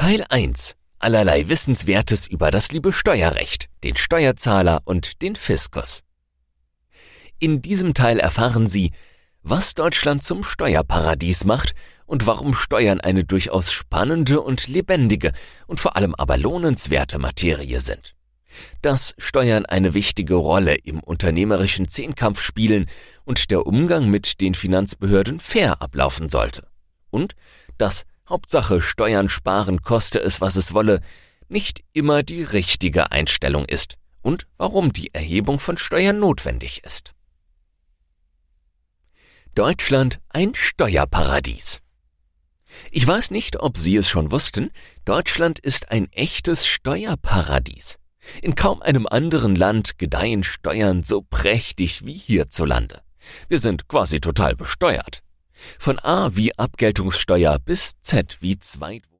Teil 1. Allerlei Wissenswertes über das liebe Steuerrecht, den Steuerzahler und den Fiskus. In diesem Teil erfahren Sie, was Deutschland zum Steuerparadies macht und warum Steuern eine durchaus spannende und lebendige und vor allem aber lohnenswerte Materie sind. Dass Steuern eine wichtige Rolle im unternehmerischen Zehnkampf spielen und der Umgang mit den Finanzbehörden fair ablaufen sollte. Und dass Hauptsache Steuern sparen, koste es, was es wolle, nicht immer die richtige Einstellung ist und warum die Erhebung von Steuern notwendig ist. Deutschland ein Steuerparadies. Ich weiß nicht, ob Sie es schon wussten, Deutschland ist ein echtes Steuerparadies. In kaum einem anderen Land gedeihen Steuern so prächtig wie hierzulande. Wir sind quasi total besteuert. Von A wie Abgeltungssteuer bis Z wie Zweit